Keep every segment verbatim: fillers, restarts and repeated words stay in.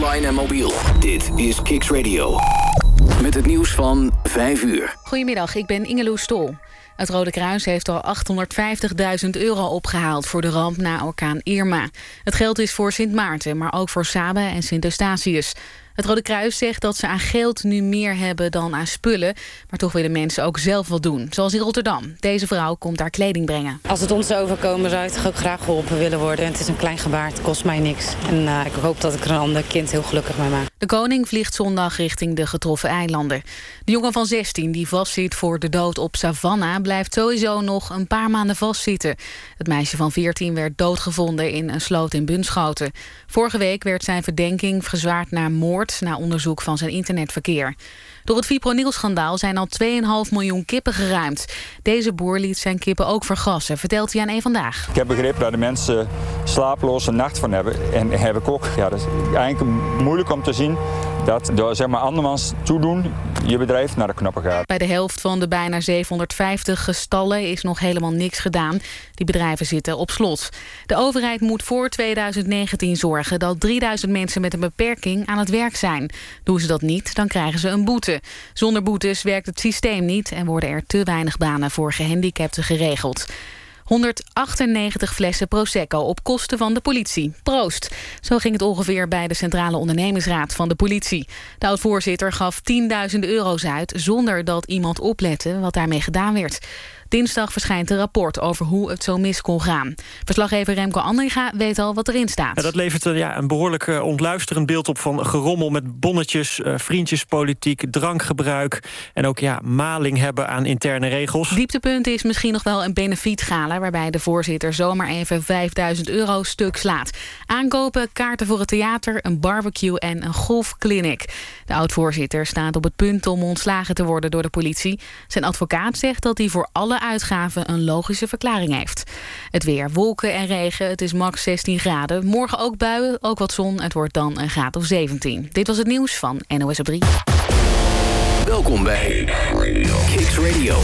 online en mobiel. Dit is Kicks Radio. Met het nieuws van vijf uur. Goedemiddag, ik ben Ingeloes Stol. Het Rode Kruis heeft al achthonderdvijftigduizend euro opgehaald voor de ramp na orkaan Irma. Het geld is voor Sint Maarten, maar ook voor Saba en Sint Eustatius. Het Rode Kruis zegt dat ze aan geld nu meer hebben dan aan spullen. Maar toch willen mensen ook zelf wat doen. Zoals in Rotterdam. Deze vrouw komt daar kleding brengen. Als het ons overkomen zou ik toch ook graag geholpen willen worden. En het is een klein gebaar, het kost mij niks. En uh, ik hoop dat ik er een ander kind heel gelukkig mee maak. De koning vliegt zondag richting de getroffen eilanden. De jongen van zestien die vastzit voor de dood op Savannah blijft sowieso nog een paar maanden vastzitten. Het meisje van veertien werd doodgevonden in een sloot in Bunschoten. Vorige week werd zijn verdenking verzwaard naar moord na onderzoek van zijn internetverkeer. Door het fipronil-schandaal zijn al twee komma vijf miljoen kippen geruimd. Deze boer liet zijn kippen ook vergassen, vertelt hij aan één Vandaag. Ik heb begrepen dat de mensen slapeloze nacht van hebben. En heb ik ook. Ja, dat is eigenlijk moeilijk om te zien dat door zeg maar, andermans toedoen je bedrijf naar de knoppen gaat. Bij de helft van de bijna zevenhonderdvijftig stallen is nog helemaal niks gedaan. Die bedrijven zitten op slot. De overheid moet voor tweeduizend negentien zorgen dat drieduizend mensen met een beperking aan het werk zijn. Doen ze dat niet, dan krijgen ze een boete. Zonder boetes werkt het systeem niet en worden er te weinig banen voor gehandicapten geregeld. honderdachtennegentig flessen Prosecco op kosten van de politie. Proost! Zo ging het ongeveer bij de Centrale Ondernemingsraad van de politie. De oud-voorzitter gaf tienduizenden euro's uit zonder dat iemand oplette wat daarmee gedaan werd. Dinsdag verschijnt een rapport over hoe het zo mis kon gaan. Verslaggever Remco Andringa weet al wat erin staat. Ja, dat levert ja, een behoorlijk uh, ontluisterend beeld op van gerommel met bonnetjes, uh, vriendjespolitiek, drankgebruik en ook ja, maling hebben aan interne regels. Dieptepunt is misschien nog wel een benefietgala waarbij de voorzitter zomaar even vijfduizend euro stuk slaat. Aankopen, kaarten voor het theater, een barbecue en een golfclinic. De oud-voorzitter staat op het punt om ontslagen te worden door de politie. Zijn advocaat zegt dat hij voor alle uitgaven een logische verklaring heeft. Het weer, wolken en regen, het is max zestien graden. Morgen ook buien, ook wat zon, het wordt dan een graad of zeventien. Dit was het nieuws van N O S op drie. Welkom bij Kicks Radio.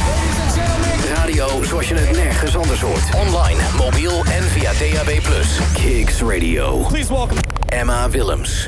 Radio zoals je het nergens anders hoort. Online, mobiel en via D A B plus. Kicks Radio. Please welcome Emma Willems.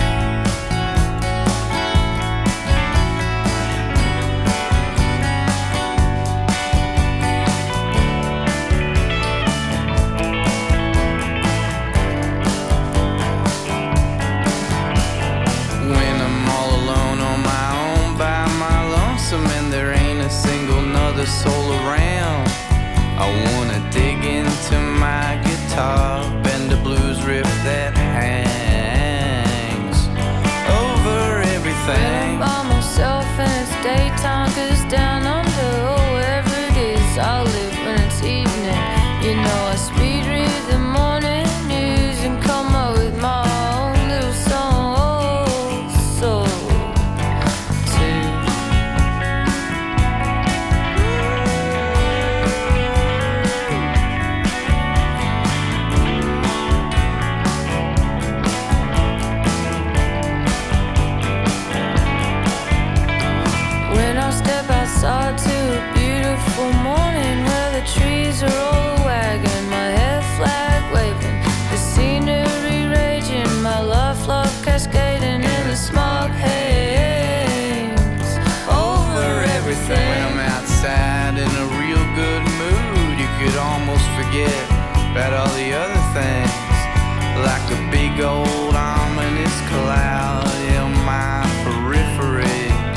Soul around. I wanna dig into my guitar, bend the blues riff that hangs over everything. By myself and it's daytime, 'cause down under, oh, wherever it is, I'll live when it's evening. You know I speed read the morning news and come up with my own little song. Oh, so outside to a beautiful morning where the trees are all wagging, my hair flag waving, the scenery raging, my life love cascading in the smog haze over everything. When I'm outside in a real good mood, you could almost forget about all the other things, like a big old ominous cloud in my periphery.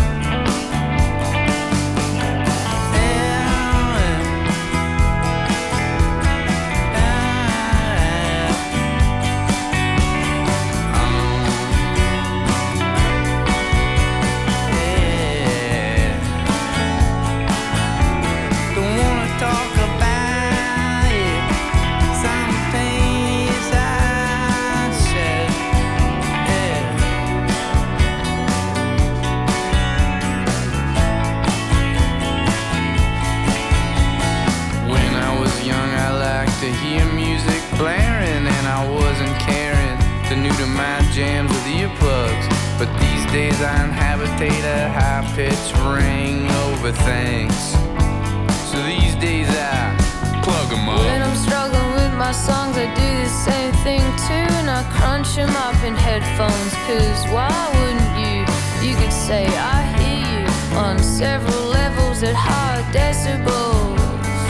Jams with earplugs, but these days I inhabitate a high-pitched ring over things. So these days I plug 'em up. When I'm struggling with my songs, I do the same thing too. And I crunch them up in headphones, cause why wouldn't you? You could say I hear you on several levels at high decibels.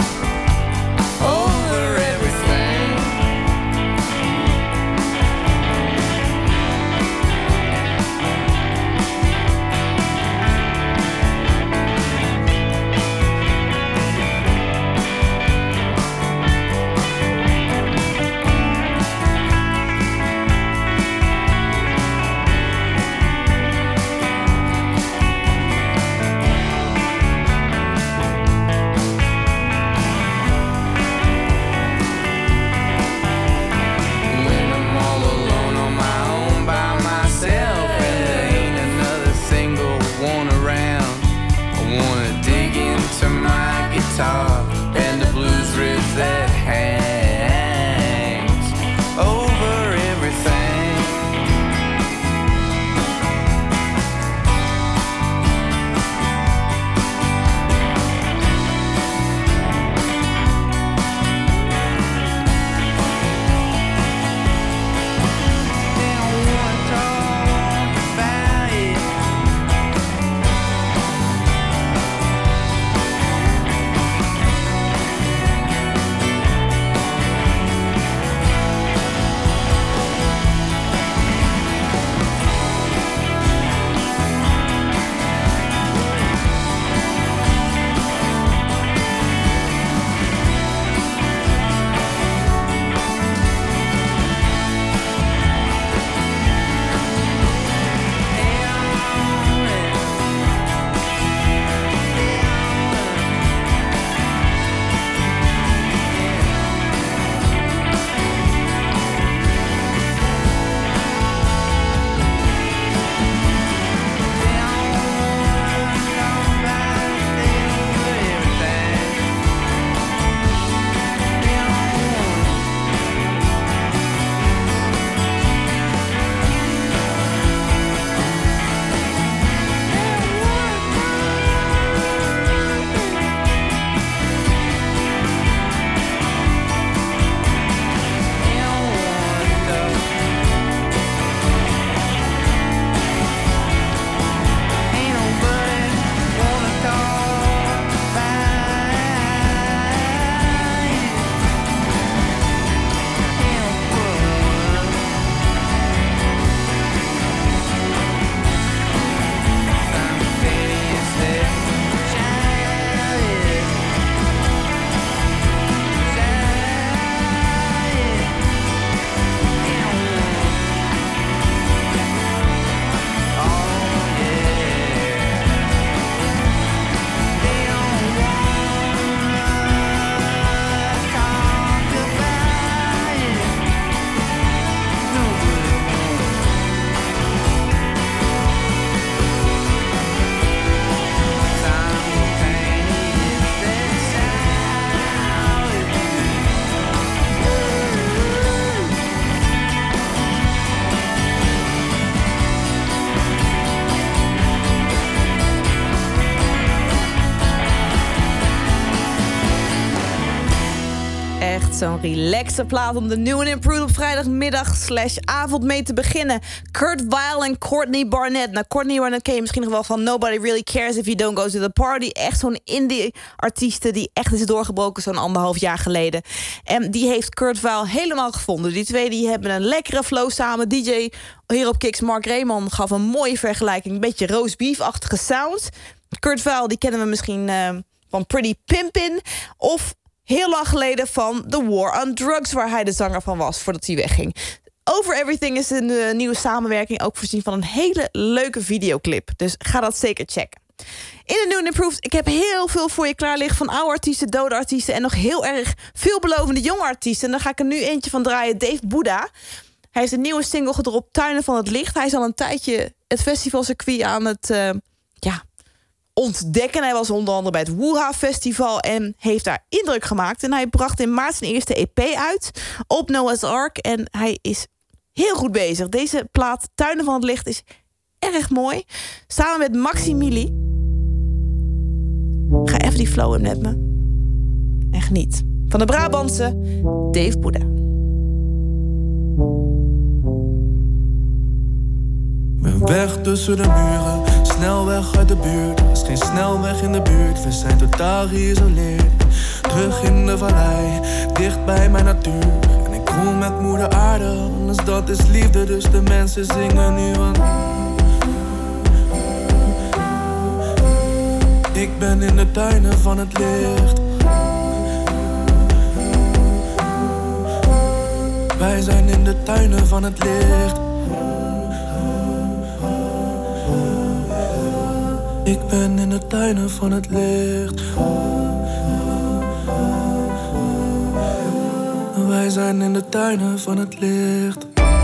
Over everything. And the blues riff that hangs over everything. They don't wanna talk about it. Zo'n relaxe plaat om de New and Improved op vrijdagmiddag slash avond mee te beginnen. Kurt Weill en Courtney Barnett. Nou, Courtney Barnett ken je misschien nog wel van Nobody Really Cares If You Don't Go To The Party. Echt zo'n indie-artieste die echt is doorgebroken zo'n anderhalf jaar geleden. En die heeft Kurt Weill helemaal gevonden. Die twee die hebben een lekkere flow samen. D J hier op Kicks, Mark Raymond, gaf een mooie vergelijking. Een beetje roast beef-achtige sound. Kurt Weill, die kennen we misschien uh, van Pretty Pimpin'. Of heel lang geleden van The War on Drugs, waar hij de zanger van was voordat hij wegging. Over Everything is een uh, nieuwe samenwerking, ook voorzien van een hele leuke videoclip. Dus ga dat zeker checken. In de New and Improved, ik heb heel veel voor je klaar liggen van oude artiesten, dode artiesten en nog heel erg veelbelovende jonge artiesten. En daar ga ik er nu eentje van draaien, Dave Buddha. Hij heeft een nieuwe single gedropt, Tuinen van het Licht. Hij is al een tijdje het festivalcircuit aan het uh, ja, ontdekken. Hij was onder andere bij het Woeha Festival en heeft daar indruk gemaakt. En hij bracht in maart zijn eerste E P uit op Noah's Ark. En hij is heel goed bezig. Deze plaat, Tuinen van het Licht, is erg mooi. Samen met Maximili. Ga even die flow in met me. En geniet van van de Brabantse Dave Boeddha. Ben weg tussen de muren, snel weg uit de buurt. Er is geen snelweg in de buurt, we zijn totaal geïsoleerd. Terug in de vallei, dicht bij mijn natuur. En ik roel met moeder aarde, anders dat is liefde. Dus de mensen zingen nu van... Ik ben in de tuinen van het licht. Wij zijn in de tuinen van het licht. Ik ben in de tuinen van het licht. Wij zijn in de tuinen van het licht.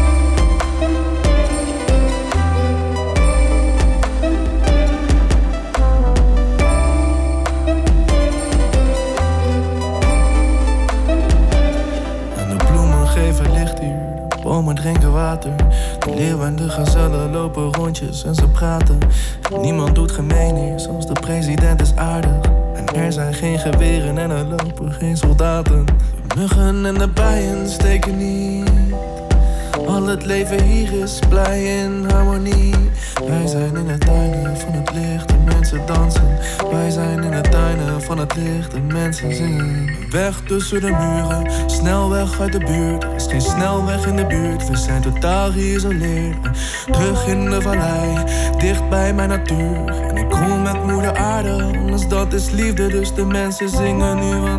Bomen drinken water. De leeuw en de gazellen lopen rondjes en ze praten. Niemand doet gemeen hier, zoals de president is aardig. En er zijn geen geweren en er lopen geen soldaten. De muggen en de bijen steken niet. Al het leven hier is blij in harmonie. Wij zijn in de tuinen van het licht, de mensen dansen. Wij zijn in de tuinen van het licht, de mensen zingen. Weg tussen de muren, snel weg uit de buurt. Er is geen snelweg in de buurt, we zijn totaal geïsoleerd. Terug in de vallei, dicht bij mijn natuur. En ik roel met moeder aarde, anders dat is liefde. Dus de mensen zingen nu van...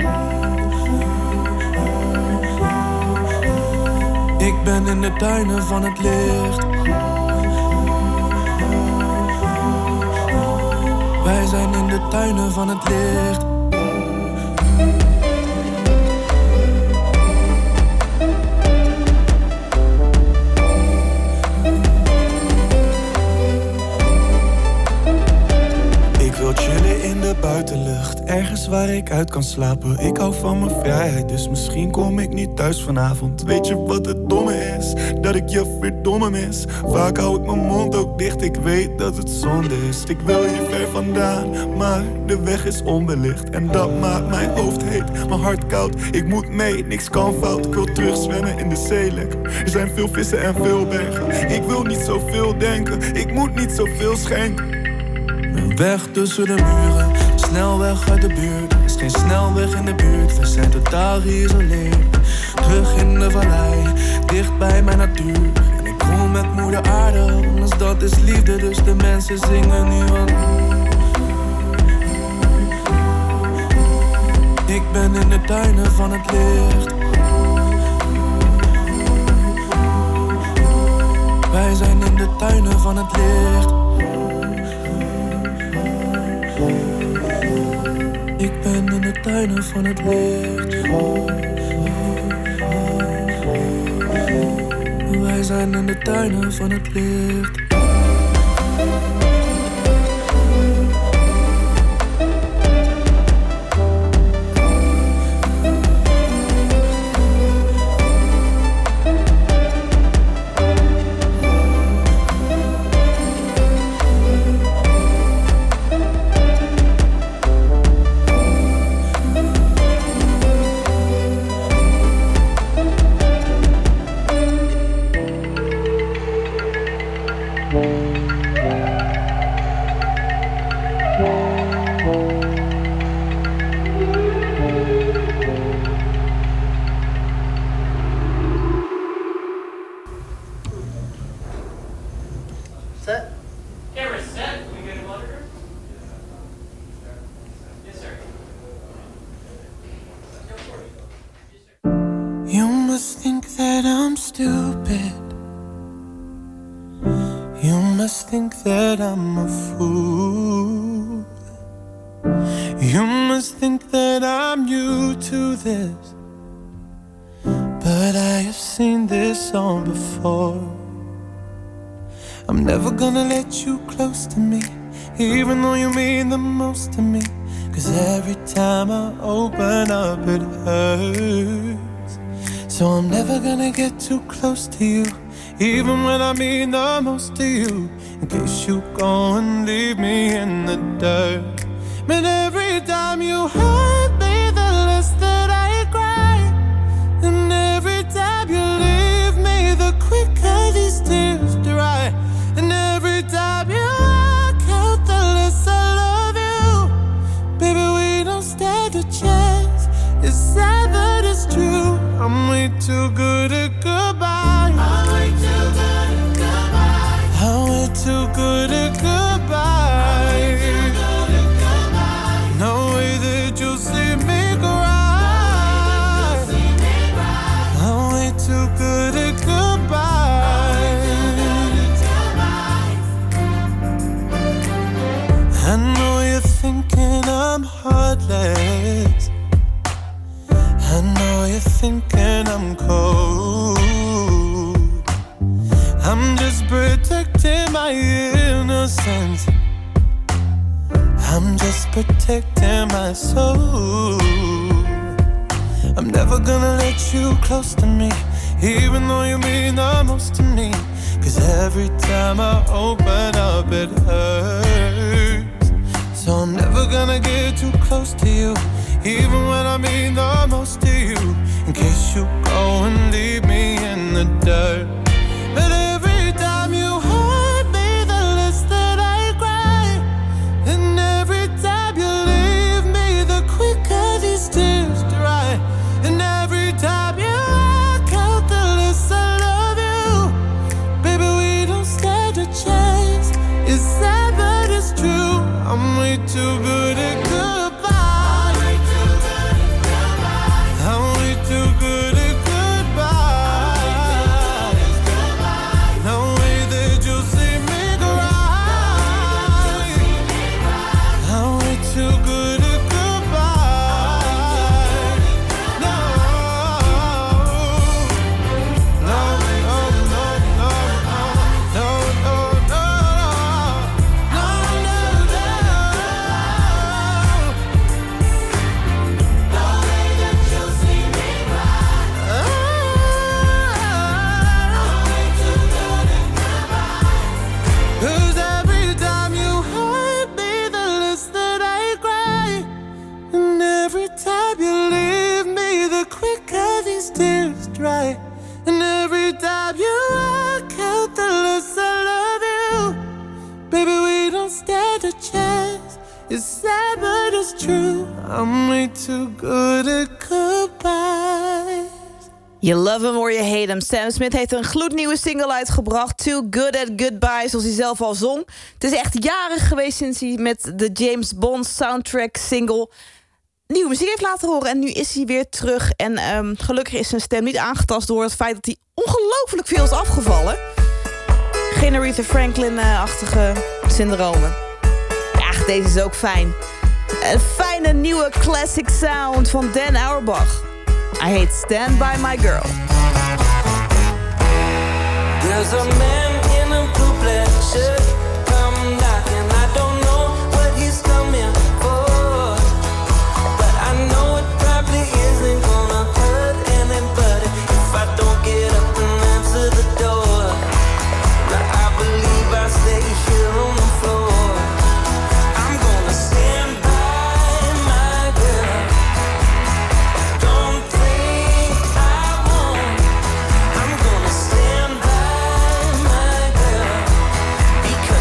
Ik ben in de tuinen van het licht. Wij zijn in de tuinen van het licht. Ik wil chillen in de buitenlucht, ergens waar ik uit kan slapen. Ik hou van mijn vrijheid, dus misschien kom ik niet thuis vanavond. Weet je wat het domme is? Dat ik je verdomme mis. Vaak hou ik mijn mond ook dicht, ik weet dat het zonde is. Ik wil hier ver vandaan, maar de weg is onbelicht. En dat maakt mijn hoofd heet, mijn hart koud. Ik moet mee, niks kan fout. Ik wil terug zwemmen in de zee lekker. Er zijn veel vissen en veel bergen. Ik wil niet zoveel denken, ik moet niet zoveel schenken. Weg tussen de muren, snel weg uit de buurt. Er is geen snelweg in de buurt, we zijn totaal geïsoleerd. Terug in de vallei, dicht bij mijn natuur. En ik roel met moeder aarde, anders dat is liefde. Dus de mensen zingen nu van... Ik ben in de tuinen van het licht. Wij zijn in de tuinen van het licht. Ik ben in de tuinen van het licht. Wij zijn in de tuinen van het licht. That I'm a fool. You must think that I'm new to this, but I have seen this all before. I'm never gonna let you close to me, even though you mean the most to me. 'Cause every time I open up it hurts. So I'm never gonna get too close to you, even when I mean the most to you. In case you go and leave me in the dirt. But every time you hurt me, the less that I cry. I'm heartless. I know you're thinking I'm cold. I'm just protecting my innocence. I'm just protecting my soul. I'm never gonna let you close to me, even though you mean the most to me. Cause every time I open up it hurts. So I'm never gonna get too close to you, even when I mean the most to you. In case you go and leave me in the dirt. But every time you hurt me, the less that I cry. And every time you leave me, the quicker these tears dry. And every time you walk out, the less I love you. Baby, we don't stand a chance. It's sad but it's true. I'm way too good at goodbye. I'm way too good at goodbye. No way that you'll see me cry. I'm way too good at goodbye. No, no, no, no, no, no, no, no, no, no, no. No way that you'll see me cry. I'm way too good at goodbye. 'Cause every time you hurt me, the less that I cry. And every time you leave me, the quicker these tears dry. And every time you walk out, the less I love you. Baby, we don't stand a chance. It's sad, but it's true. I'm way too good at goodbye. Je love hem or je hate hem. Sam Smith heeft een gloednieuwe single uitgebracht. Too Good at Goodbye, zoals hij zelf al zong. Het is echt jaren geweest sinds hij met de James Bond soundtrack single nieuwe muziek heeft laten horen. En nu is hij weer terug. En um, gelukkig is zijn stem niet aangetast door het feit dat hij ongelooflijk veel is afgevallen. Geen Aretha Franklin-achtige syndromen. Ja, deze is ook fijn. Een fijne nieuwe classic sound van Dan Auerbach. I hate Stand By My Girl. There's a man in a blue black shirt come knocking. I don't know what he's coming for, but I know it probably isn't gonna hurt anybody if I don't get up and answer the door. Now I believe I stay here on the floor. I'm gonna stand by my girl. Don't think I won't. I'm gonna stand by my girl.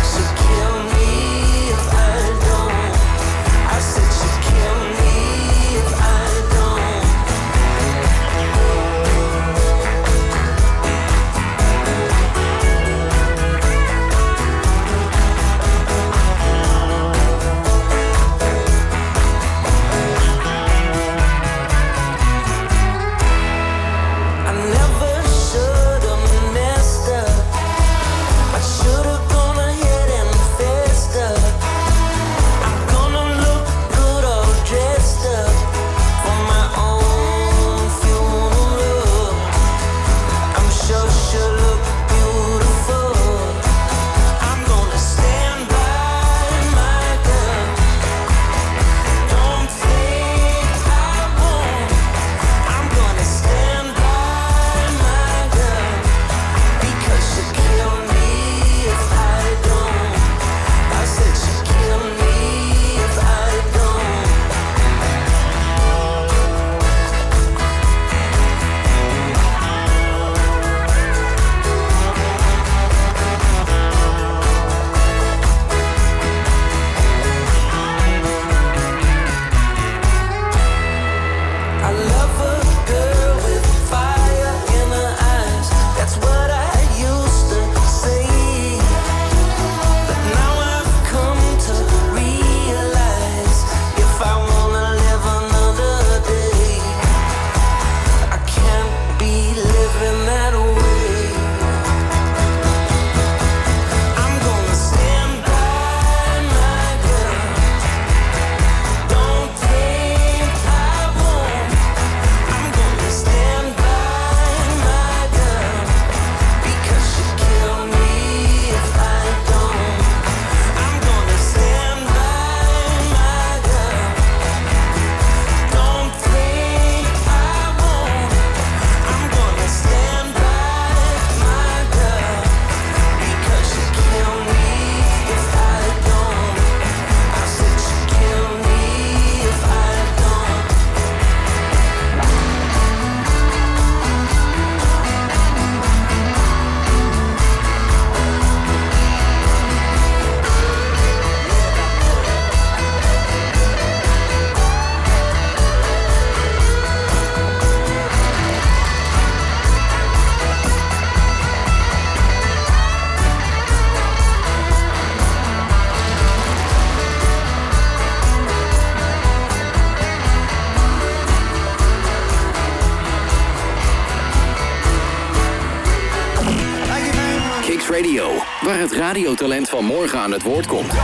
waar het radiotalent van morgen aan het woord komt.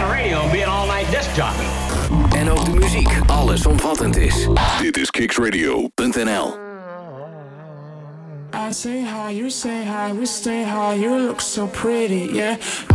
En ook de muziek allesomvattend is. Dit is Kicks Radio punt n l. I say hi, you say hi, we stay high, you look so pretty, yeah.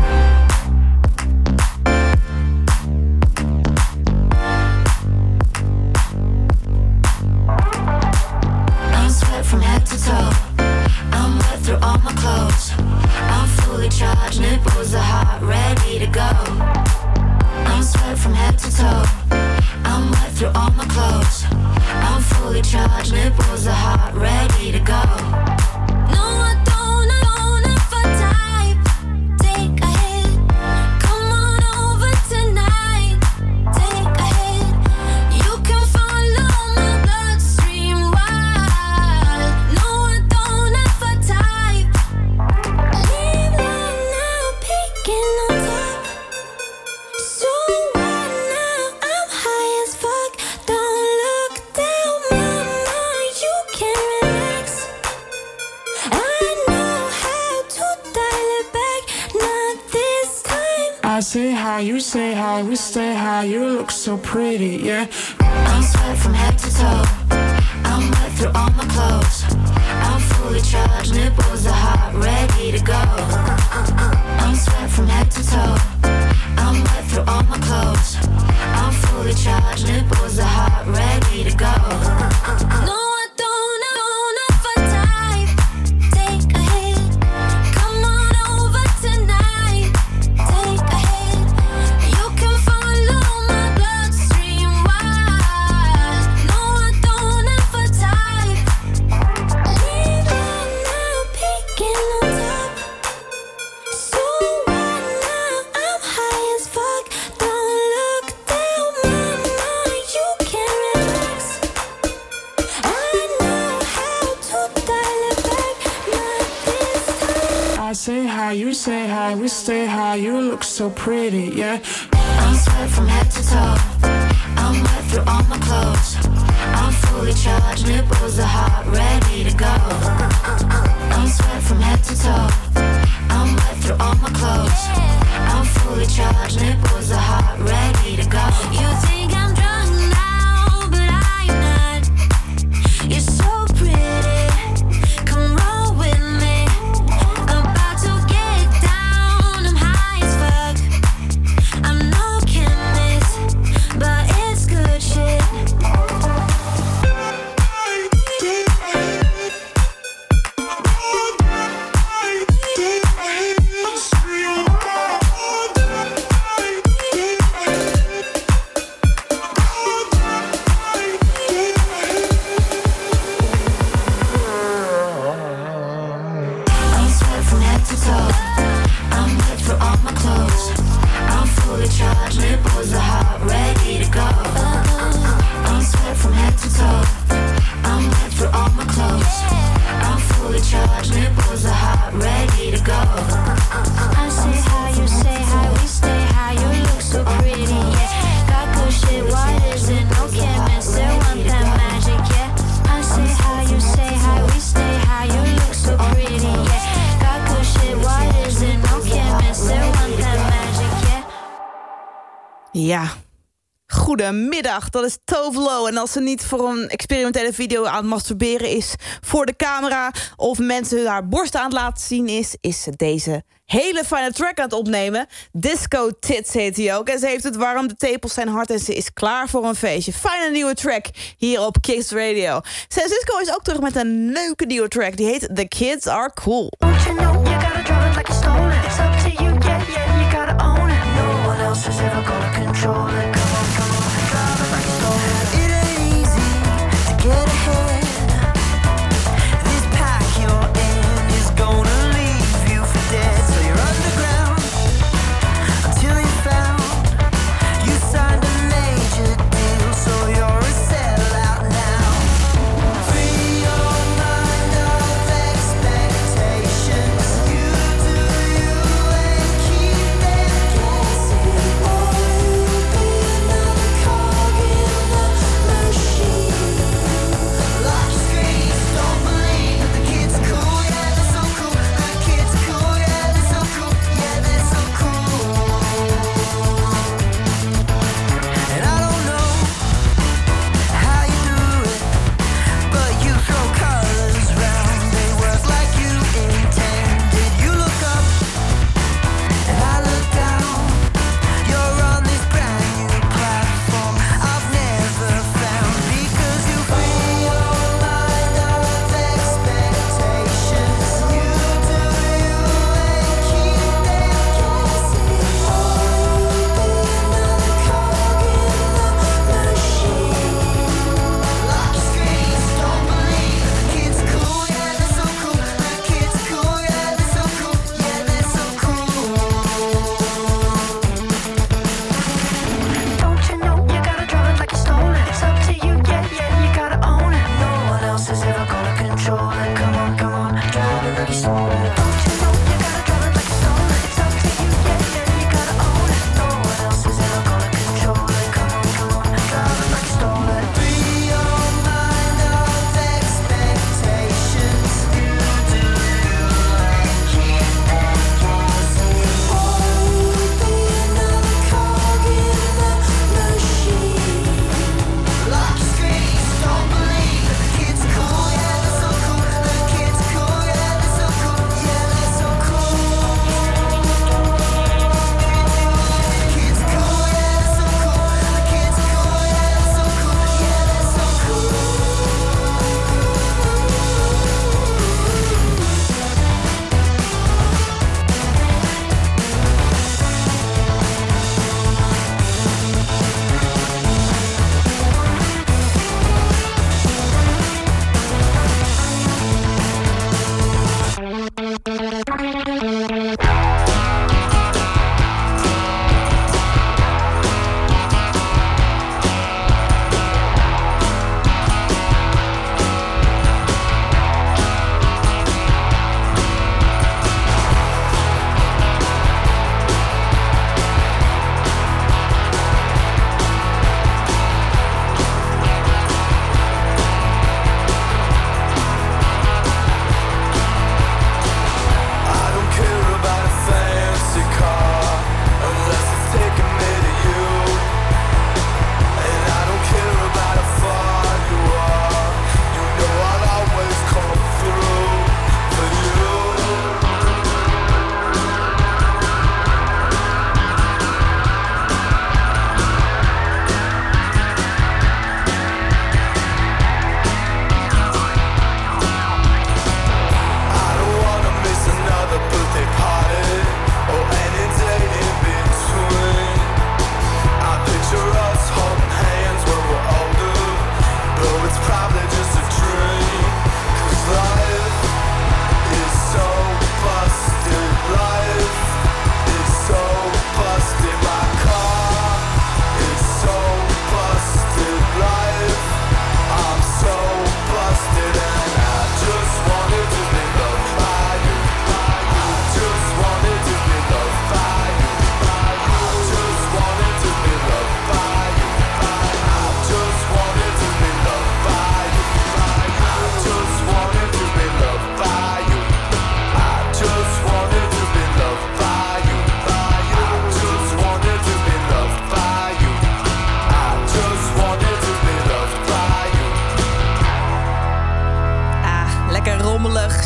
I'm sweat from head to toe. I'm wet through all my clothes. I'm fully charged, nipples are hot, ready to go. I'm sweat from head to toe. I'm wet through all my clothes. I'm fully charged, nipples are hot, ready to go. No, I don't, I don't have a type. Take a hit, come on over tonight. Take a hit, you can follow my bloodstream wild. No, I don't have a type. Leave right now, peeking on top. So right now, I'm high as fuck. Don't look down, mama, you can relax. I know how to dial it back, not this time. I say hi, you say hi, we stay high, you look so pretty, yeah. I'm sweat from head to toe. I'm wet through all my clothes. I'm fully charged, nipples are hot, ready to go. I'm sweat from head to toe. I'm wet through all my clothes. I'm fully charged, nipples are hot, ready to go. No, I don't, I don't have a type. Take a hit, come on over tonight. Take a hit, you can follow my bloodstream wild. No, I don't have a type. Leave right now, peeking on top. So right now, I'm high as fuck. Don't look down, mama, you can relax. I know how to dial it back, not this time. I say hi, you say hi, we stay high, you look so pretty, yeah. I'm sweat from head to toe. I'm wet through all my clothes. I'm fully charged, nipples are hot, ready to go. I'm sweat from head to toe. I'm wet through all my clothes. I'm fully charged, nipples are hot, ready to go. You think I'm drunk now, but I'm not. You're so pretty, come roll with me. About to get down, I'm high as fuck. I'm no chemist, but it's good shit. I'm sweat from head to toe. I'm wet through all my clothes. I'm fully charged, nipples are hot, ready to go. I'm sweat from head to toe. I'm wet through all my clothes. I'm fully charged, nipples are hot, ready to go. I say hi, you say hi, we stay high, you look so pretty, yeah. Got good shit, what is it? No chemist, they want that magic, yeah. I say hi, you say hi, we stay high, you look so pretty, yeah. Got good shit, what is it? No chemist, they want that magic, yeah. Ja. Goedemiddag, dat is Tove Lo. En als ze niet voor een experimentele video aan het masturberen is voor de camera of mensen haar borst aan het laten zien is, is ze deze hele fijne track aan het opnemen. Disco Tits heet hij ook. En ze heeft het warm, de tepels zijn hard en ze is klaar voor een feestje. Fijne nieuwe track hier op Kicks Radio. San Cisco is ook terug met een leuke nieuwe track. Die heet The Kids Are Cool. Don't you know you gotta drive it like a stolen? It's up to you, yeah, yeah, you gotta own it. No one else is ever gonna control it. Come on, come on, drive it like a stolen. It ain't easy to get ahead. This pack you're in is gonna leave you for dead. So you're underground until you found. You signed a major deal, so you're a sellout now. Free your mind of expectations. You do you and keep them guessing. Or you'll be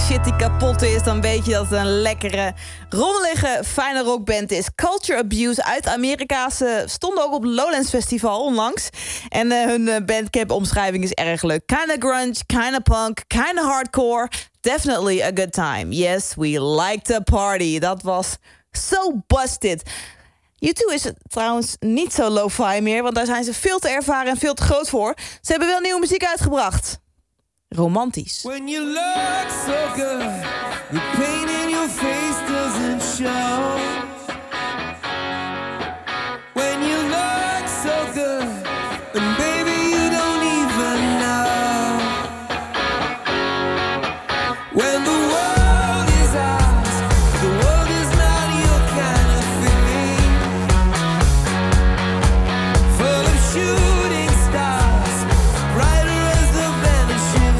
shit die kapot is... dan weet je dat het een lekkere, rommelige, fijne rockband is. Culture Abuse uit Amerika. Ze stonden ook op het Lowlands Festival onlangs. En uh, hun uh, Bandcamp-omschrijving is erg leuk. Kinda grunge, kinda punk, kinda hardcore. Definitely a good time. Yes, we like to party. Dat was so busted. U twee is trouwens niet zo lo-fi meer... want daar zijn ze veel te ervaren en veel te groot voor. Ze hebben wel nieuwe muziek uitgebracht. Romantisch. When you look so good, the pain in your face doesn't show. When you look so good, and baby you don't even know. When the world is ours, the world is not your kind of thing. Full of shooting stars, brighter as the vanishing.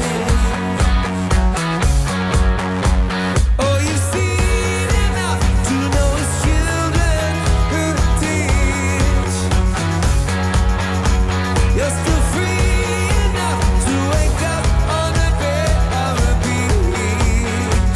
Oh, you've seen enough to know it's children who teach. You're still free enough to wake up on the bed of a beach.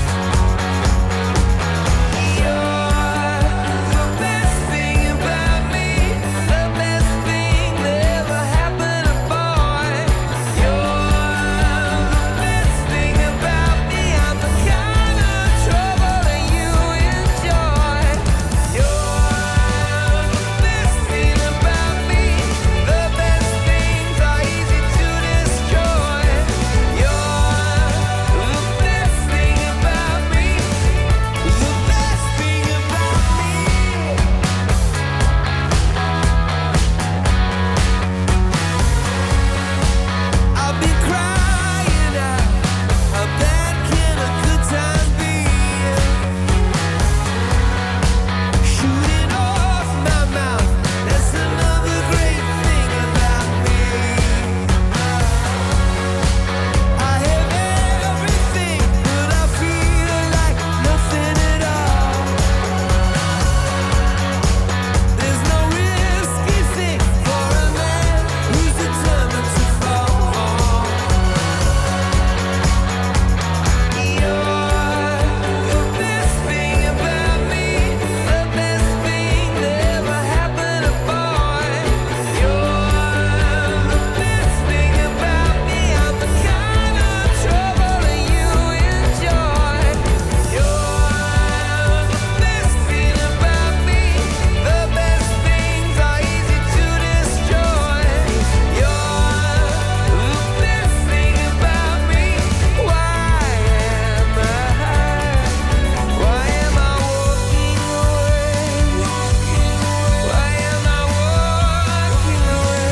You're the best thing about me, the best thing that ever happened to boy. You're the best thing about me, I'm the kind of trouble that you enjoy. You're the best thing about me, the best things are easy to destroy. You're the best thing about me, the best thing about me. I've been crying out, how bad can a good time be? Shooting off my mouth, that's another great thing about me. I have everything, but I feel like nothing at all. There's no risky thing for a man who's determined to fall. You're the best thing about me, the best thing that ever happened to boy. You're the best thing about me, I'm the kind of trouble that you enjoy. You're the best thing about me, the best things are easy to destroy. You're the best thing about me. Why am I? Why am I walking away? Why am I walking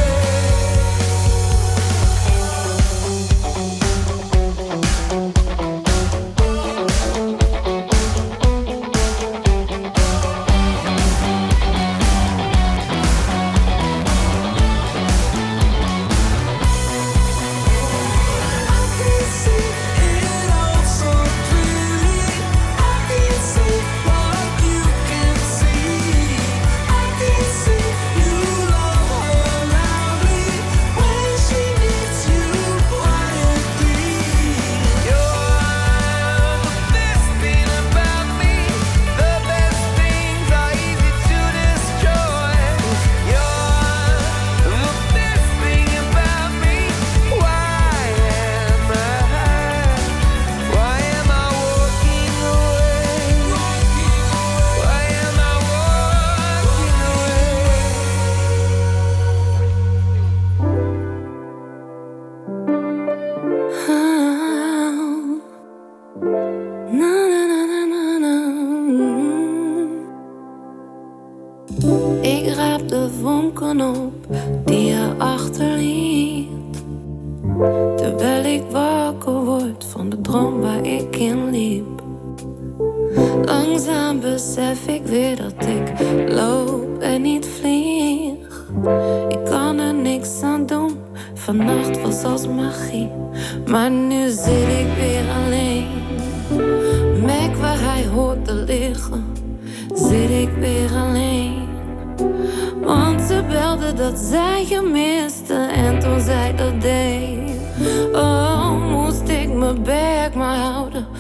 Ik raap de vonken op die je achterliet. Terwijl ik wakker word van de droom waar ik in liep. Langzaam besef ik weer dat ik loop en niet vlieg. Ik kan er niks aan doen, vannacht was als magie. Maar nu zit ik weer alleen. Mac waar hij hoort te liggen, zit ik weer alleen. Want ze belde dat zij je miste en toen zij dat deed. Oh, moest ik mijn bek maar houden,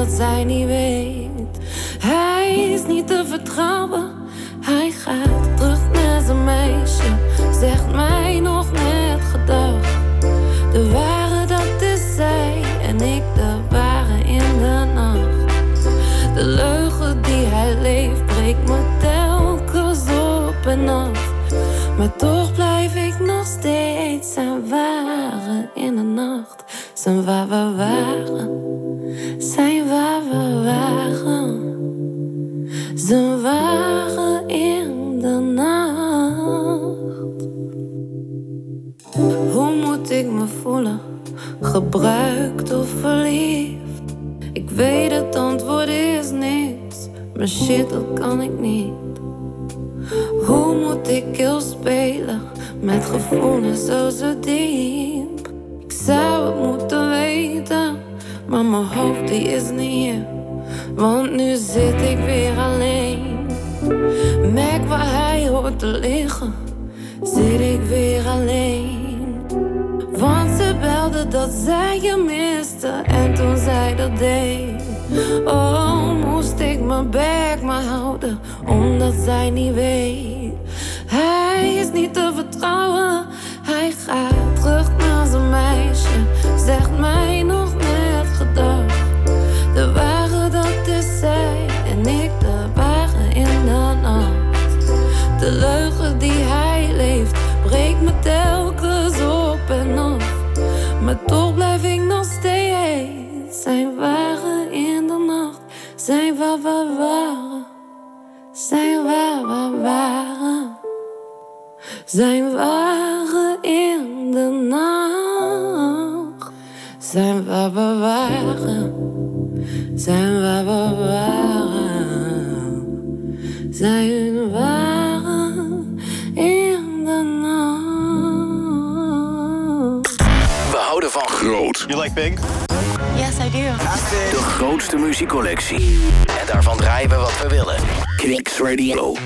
omdat zij niet weet. Hij is niet te vertrouwen. Hij gaat terug naar zijn meisje. Zegt mij nog net gedag. De ware, dat is zij. En ik de ware in de nacht. De leugen die hij leeft breekt me telkens op en af. Maar toch blijf ik nog steeds zijn ware in de nacht. Zijn waar we waren. Zijn waar we waren. Zijn ware in de nacht. Hoe moet ik me voelen? Gebruikt of verliefd? Ik weet het antwoord is niets. Maar shit, dat kan ik niet. Hoe moet ik heel spelen met gevoelens zo zo diep? Ik zou het moeten weten, maar mijn hoofd die is niet hier. Want nu zit ik weer alleen. Merk waar hij hoort te liggen, zit ik weer alleen. Want ze belde dat zij je miste en toen zij dat deed. Oh, moest ik mijn bek maar houden, omdat zij niet weet. Hij is niet te vertrouwen. Hij gaat terug naar zijn meisje. Zegt mij nog net gedag. De ware, dat is zij. En ik de ware in de nacht. De leugen die hij leeft breekt me telkens op en af. Maar toch blijf ik nog steeds zijn ware in de nacht. Zijn waar we waren. Zijn waar we waren. Zijn ware in de nacht. Zijn waar we waren. Zijn waar we waren. Zijn ware in de nacht. We houden van groot. You like big? Yes, I do. De grootste muziekcollectie. En daarvan draaien we wat we willen. Kicks Radio.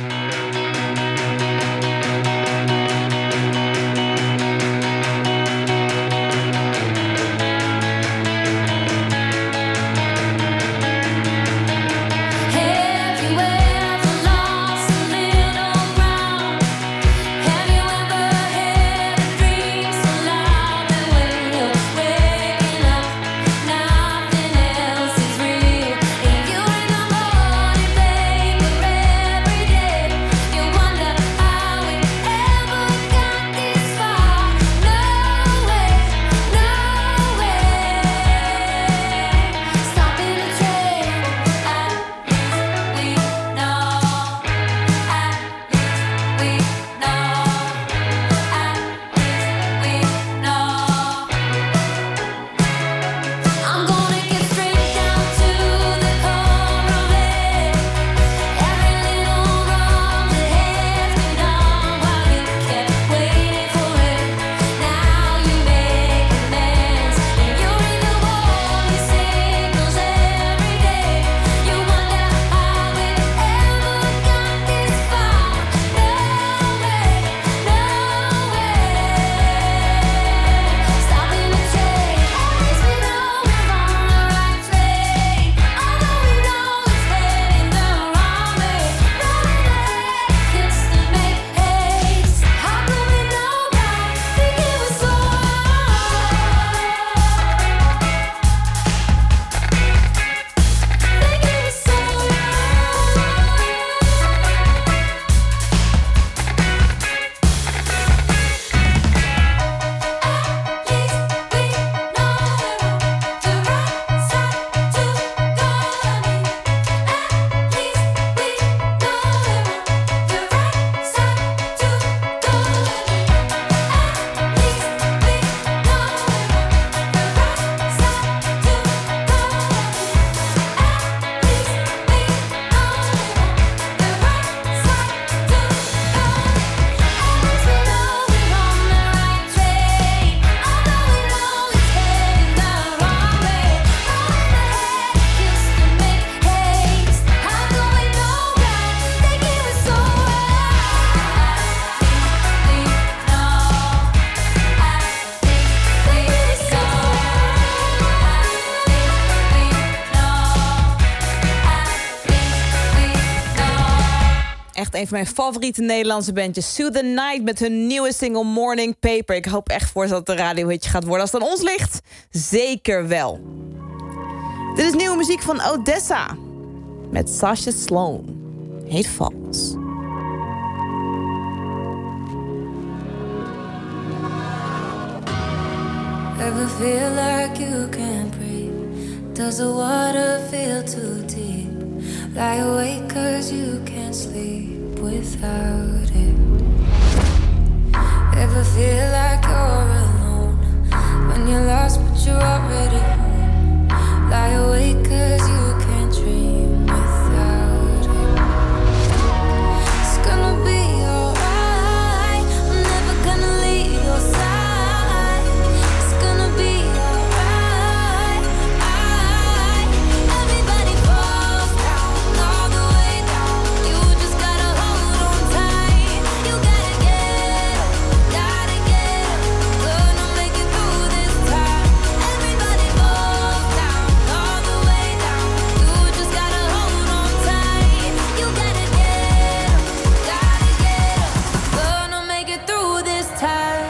Every day echt een van mijn favoriete Nederlandse bandjes. Sue the Night met hun nieuwe single Morning Paper. Ik hoop echt voor dat het een radiohitje gaat worden. Als het aan ons ligt, zeker wel. Dit is nieuwe muziek van Odessa. Met Sasha Sloan. Heet Falls. Ever feel like you can't breathe? Does the water feel too deep? Lie awake cause you can't sleep without it. Ever feel like you're alone? When you're lost but you're already home. Lie awake cause you can't dream without it. It's gonna be alright. I'm never gonna leave your side. It's gonna be alright. Everybody falls down, all the way down. You just gotta hold on tight. You gotta get up, gotta get up. Gonna make it through this time. Everybody falls down, all the way down. You just gotta hold on tight. You gotta get up, gotta get up. Gonna make it through this time.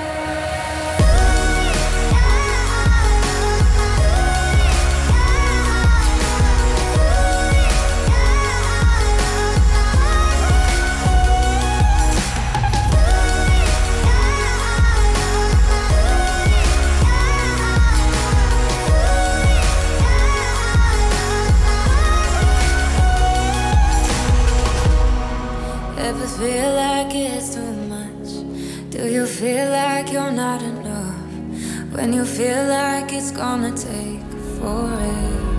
Ever feel like it's too much? Do you feel like you're not enough? When you feel like it's gonna take forever?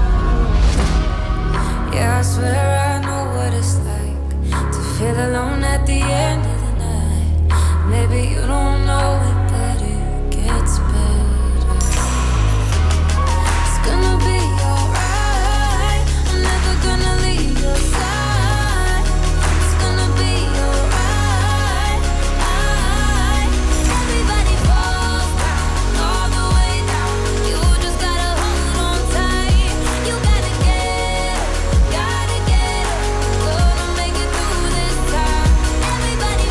Yeah, I swear I know what it's like to feel alone at the end of the night. Maybe you don't know it, but it gets better. It's gonna be alright. I'm never gonna leave your side. It's gonna be alright. Everybody falls down, all the way down. You just gotta hold on tight. You gotta get up, gotta get up. Gonna make it through this time. Everybody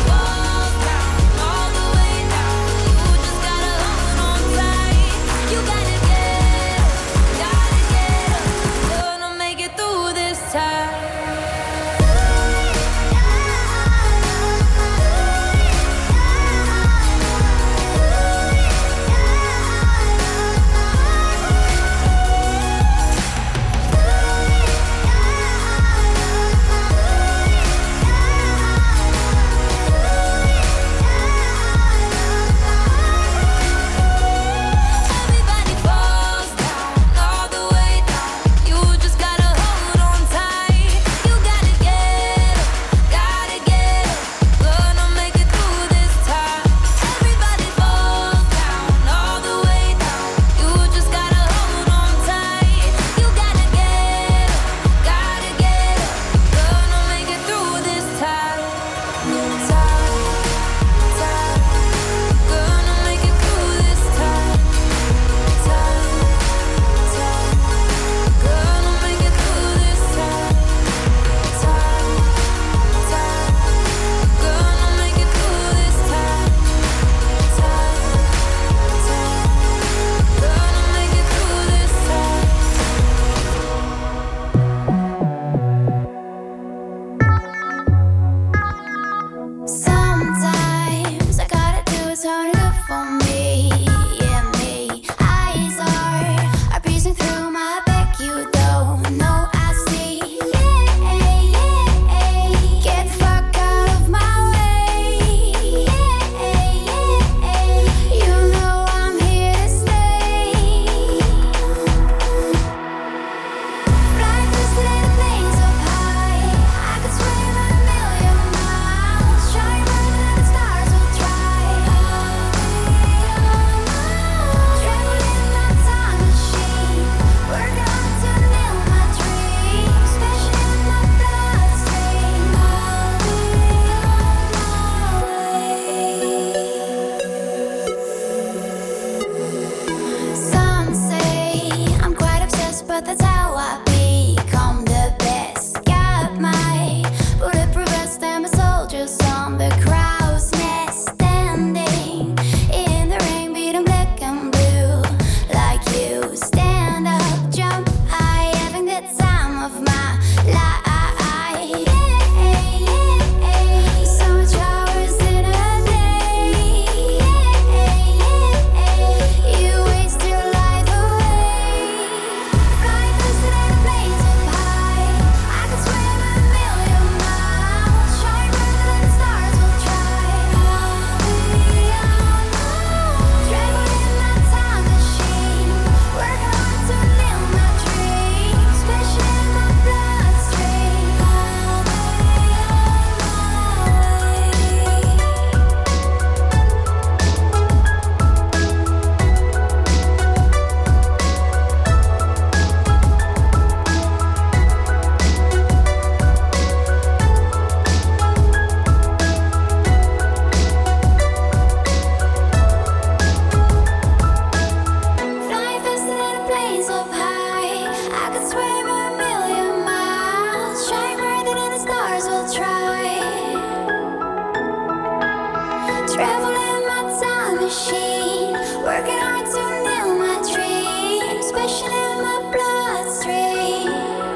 Travel in my time machine, working hard to nail my dreams, passion in my bloodstream.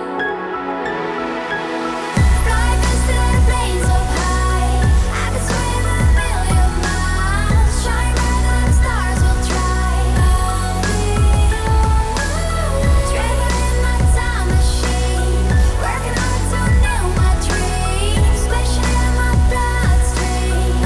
Fly faster than planes up high, I could swim a million miles, shine brighter than stars will try. Travel in my time machine, working hard to nail my dreams, passion in my bloodstream.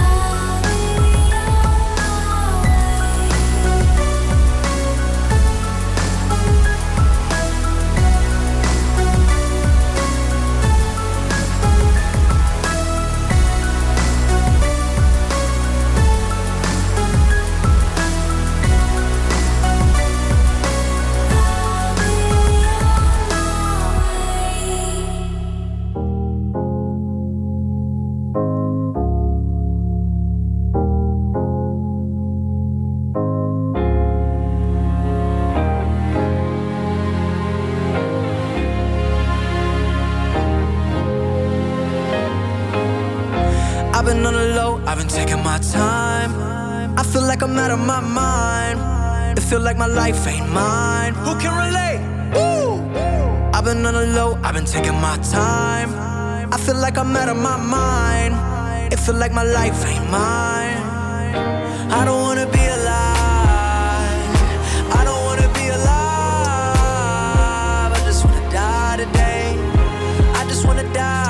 I've been on the low, I've been taking my time. I feel like I'm out of my mind. It feel like my life ain't mine. Who can relate? Woo! I've been on the low, I've been taking my time. I feel like I'm out of my mind. It feel like my life ain't mine. I don't wanna be alive. I don't wanna be alive. I just wanna die today. I just wanna die.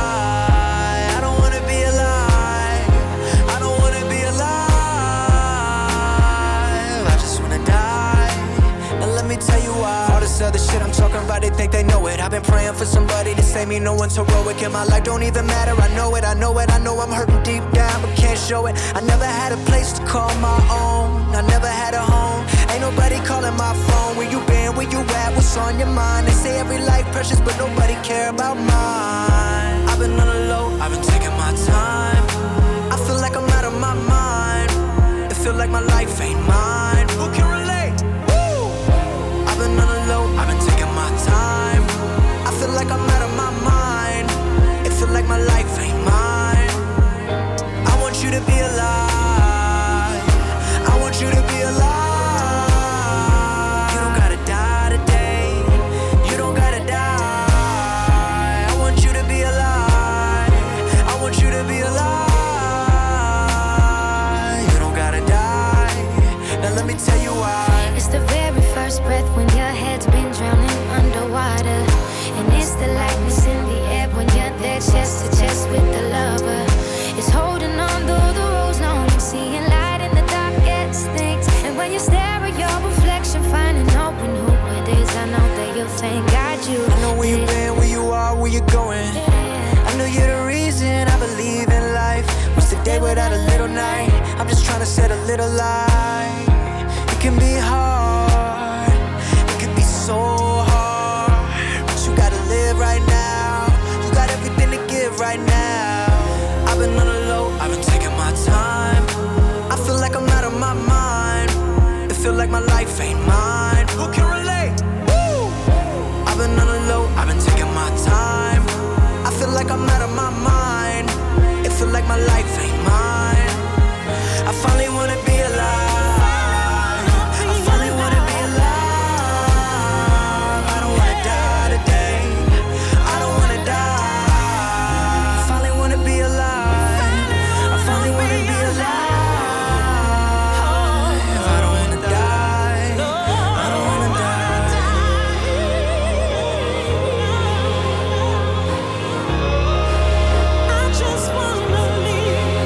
Other shit I'm talking about, they think they know it. I've been praying for somebody to save me, no one's heroic. And my life don't even matter, I know it, I know it, I know I'm hurting deep down, but can't show it. I never had a place to call my own, I never had a home. Ain't nobody calling my phone. Where you been, where you at, what's on your mind? They say every life precious, but nobody care about mine. I've been on the low, I've been taking my time. I feel like I'm out of my mind. It feel like my life ain't mine. Who can relate? Woo! I've been on the low, I've been taking my time. I feel like I'm out of my mind. It feel like my life ain't mine. I want you to be alive. I want you to be alive. You don't gotta die today. You don't gotta die. I want you to be alive. I want you to be alive. You don't gotta die. Now let me tell you why. It's the very first breath when your head's been drowning underwater. And it's the lightness in the air when you're there chest to chest with the lover. It's holding on though the road's long and seeing light in the darkest things. And when you stare at your reflection, finding out when who it is, I know that you'll thank God you. I know where you've been, where you are, where you're going. I know you're the reason I believe in life. What's the day without a little night? I'm just trying to set a little light. It can be hard, it can be so hard, but you gotta live right now. You got everything to give right now. I've been on the low, I've been taking my time. I feel like I'm out of my mind. It feel like my life ain't mine. Who can relate? Woo! I've been on the low, I've been taking my time. I feel like I'm out of my mind. It feel like my life ain't mine. I finally wanna be alive. I finally wanna be alive. I don't wanna die today. I don't wanna die. I finally wanna be alive. I finally wanna be alive. I don't wanna die. I don't wanna die. I just wanna leave.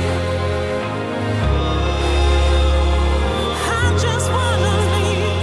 I just wanna leave.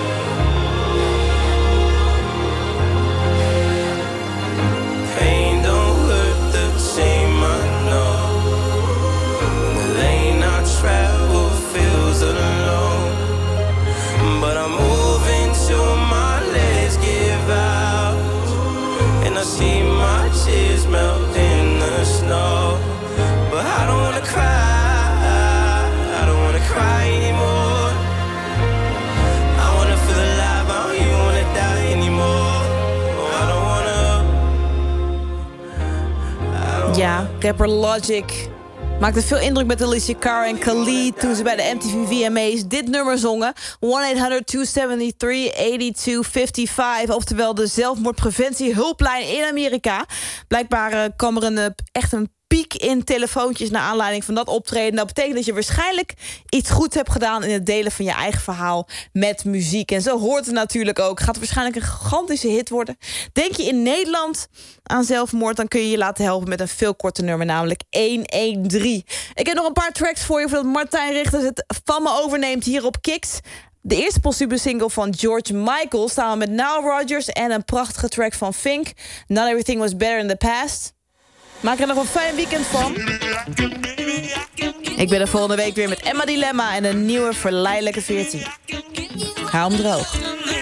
Pain don't hurt the same, I know. The lane I travel feels alone, but I'm moving till my legs give out, and I see my tears melt in the snow. But I don't wanna cry, I don't wanna cry anymore. I wanna feel alive, I don't even wanna die anymore. Oh, I don't wanna. Ja, rapper Logic Maakte veel indruk met Alicia Cara en Khalid toen ze bij de M T V V M A's dit nummer zongen. one eight hundred two seven three eight two five five, oftewel de zelfmoordpreventiehulplijn in Amerika. Blijkbaar uh, kwam er een, uh, echt een piek in telefoontjes naar aanleiding van dat optreden. Dat betekent dat je waarschijnlijk iets goed hebt gedaan in het delen van je eigen verhaal met muziek. En zo hoort het natuurlijk ook. Gaat waarschijnlijk een gigantische hit worden. Denk je in Nederland aan zelfmoord, dan kun je je laten helpen met een veel korter nummer, namelijk one one three. Ik heb nog een paar tracks voor je voordat Martijn Richters het van me overneemt hier op Kicks. De eerste postume single van George Michael samen met Nile Rodgers en een prachtige track van Fink, Not Everything Was Better in the Past. Maak er nog een fijn weekend van. Ik ben er volgende week weer met Emma Dilemma en een nieuwe verleidelijke veertien. Hou hem droog.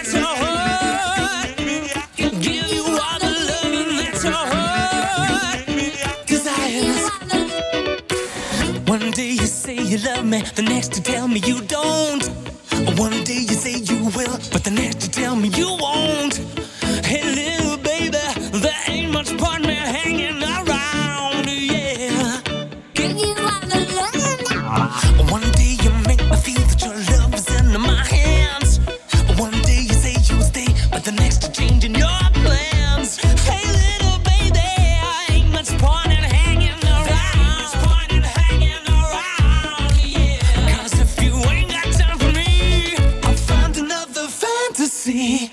One day you say you love me, the next you tell me you don't. One day you say you will, but the next you tell me you won't. Hey little baby, there ain't much point me hanging around, yeah. Give you all the love now. One day you make me feel that your love is in my hands. One day you say you'll stay, but the next you're changing your plans. Hey little baby, ain't much point in hanging around. Point in hanging around, yeah. 'Cause if you ain't got time for me, I'll find another fantasy.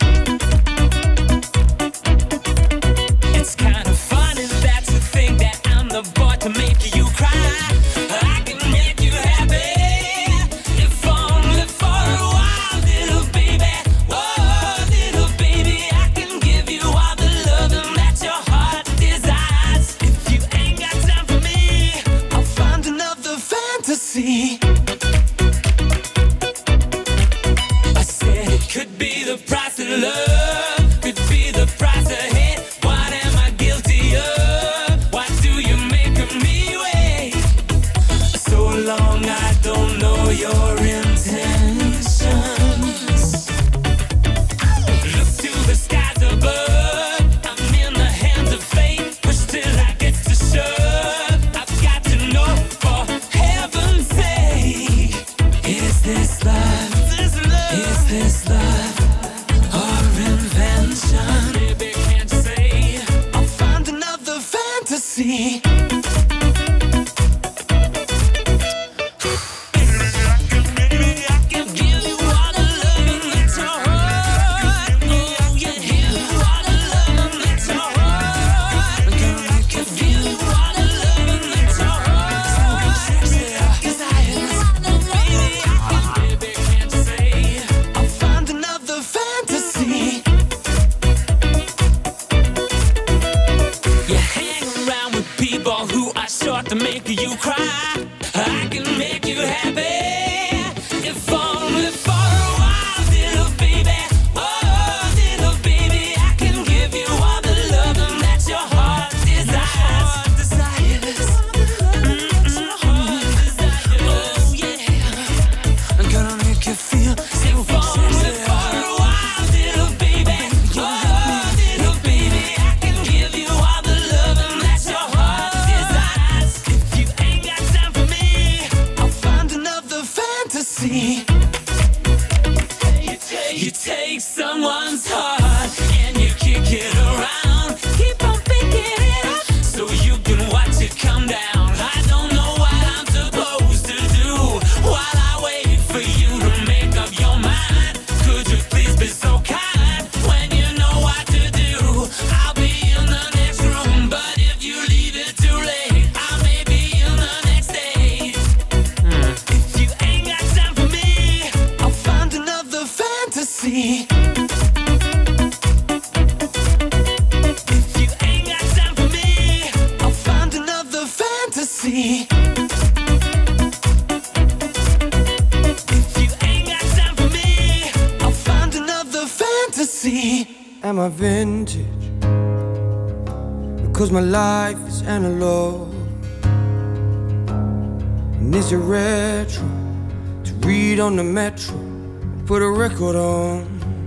It's kind of funny that you think that I'm the boy to make you cry. I can make you happy, if only for a while, little baby. Oh, little baby, I can give you all the loving that your heart desires. If you ain't got time for me, I'll find another fantasy. I said it could be the price of love, could be the price of hate. What am I guilty of? Why do you make me wait so long? I don't know your intentions. Look to the skies above, I'm in the hands of fate, but still I get to shove. I've got to know, for heaven's sake, is this love? Is this love or invention? Baby, can't you say I'll find another fantasy? To make you cry, I can make you happy, if only for a while, little baby. Oh, little baby, I can give you all the loving that your heart desires. Mm-mm. Oh yeah, I'm gonna make you feel so if only for a while, little baby. Oh, little baby, I can give you all the loving that your heart desires. You take someone's heart and you kick it around, keep on picking it up so you can watch it come down. I don't know what I'm supposed to do while I wait for you to make up your mind. Could you please be so kind when you know what to do? I'll be in the next room, but if you leave it too late, I may be in the next stage. Hmm. If you ain't got time for me, I'll find another fantasy. If you ain't got time for me, I'll find another fantasy. If you ain't got time for me, I'll find another fantasy. Am I vintage? Because my life is analog. And is it retro to read on the metro? Put a record on.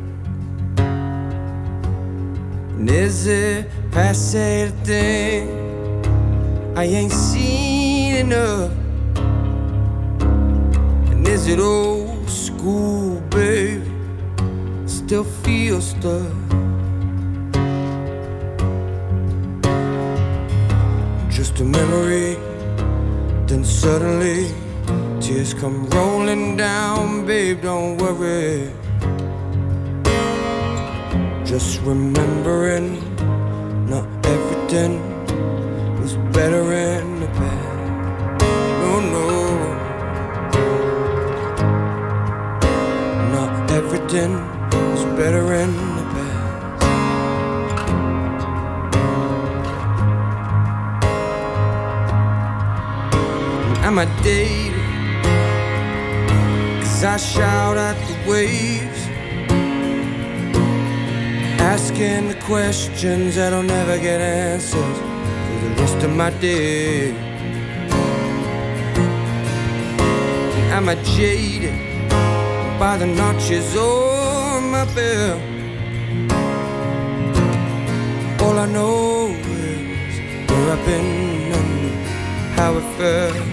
And is it passe the thing I ain't seen enough? And is it old school, baby? Still feel stuck. Just a memory, then suddenly tears come rolling down, babe, don't worry. Just remembering, not everything was better in the past. No, no, not everything was better in the past. Am I dating? 'Cause I shout at the waves, asking the questions that'll never get answers for the rest of my day. Am I jaded by the notches on my belt? All I know is where I've been and how it felt.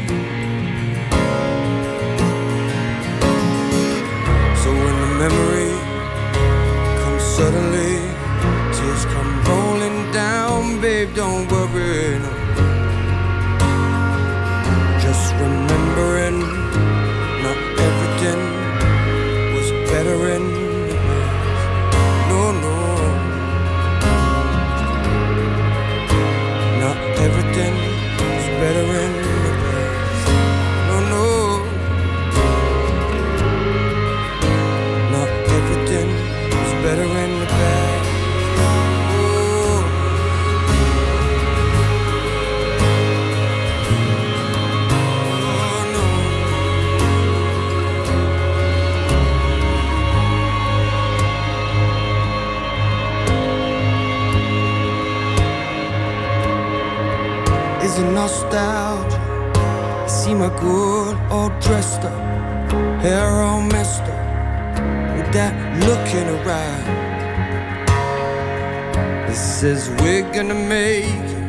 So when the memory comes suddenly, tears come rolling down, babe, don't worry, no. Just remembering, not everything was better in the past. No, no, not everything was better in the past. No, no, not everything was better in the past. Is it nostalgia? See my girl all dressed up, hair all messed up, with that look in her eye. It says we're gonna make it,